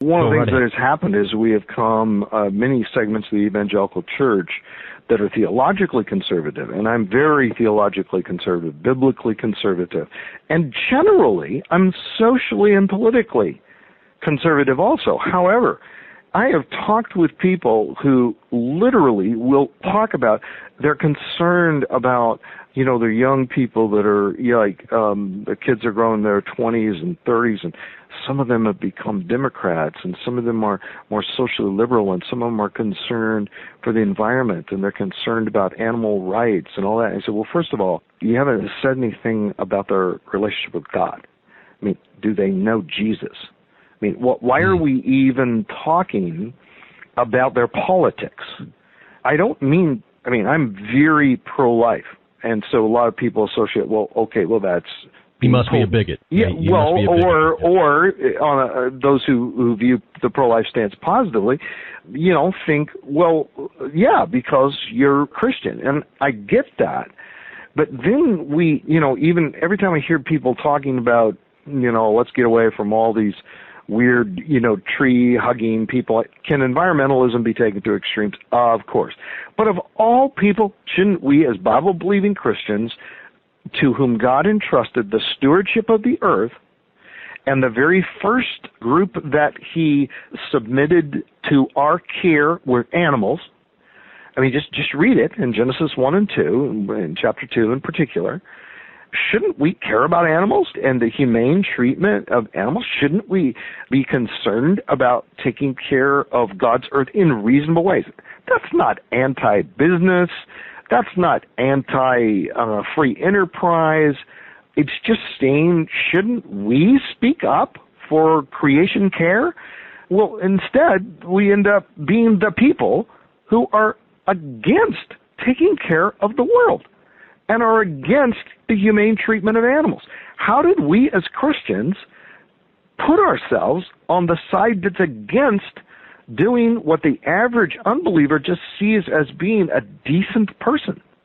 one of the things that has happened is we have come, many segments of the evangelical church that are theologically conservative, and I'm very theologically conservative, biblically conservative, and generally I'm socially and politically conservative also. However, I have talked with people who literally will talk about they're concerned about, you know, their young people that are, you know, like the kids are growing in their 20s and 30s, and some of them have become Democrats, and some of them are more socially liberal, and some of them are concerned for the environment, and they're concerned about animal rights and all that. And I said, well, first of all, you haven't said anything about their relationship with God. I mean, do they know Jesus? I mean, why are we even talking about their politics? I'm very pro-life, and so a lot of people associate, that's... He must be a bigot. Yeah, those who view the pro-life stance positively, you know, think, because you're Christian, and I get that. But then we, you know, even every time I hear people talking about, you know, let's get away from all these weird, you know, tree-hugging people. Can environmentalism be taken to extremes? Of course. But of all people, shouldn't we, as Bible-believing Christians, to whom God entrusted the stewardship of the earth, and the very first group that he submitted to our care were animals. I mean, just read it in Genesis 1 and 2, in chapter 2 in particular. Shouldn't we care about animals and the humane treatment of animals? Shouldn't we be concerned about taking care of God's earth in reasonable ways? That's not anti-business. That's not anti-free enterprise. It's just saying, shouldn't we speak up for creation care? Well, instead, we end up being the people who are against taking care of the world and are against the humane treatment of animals. How did we as Christians put ourselves on the side that's against doing what the average unbeliever just sees as being a decent person?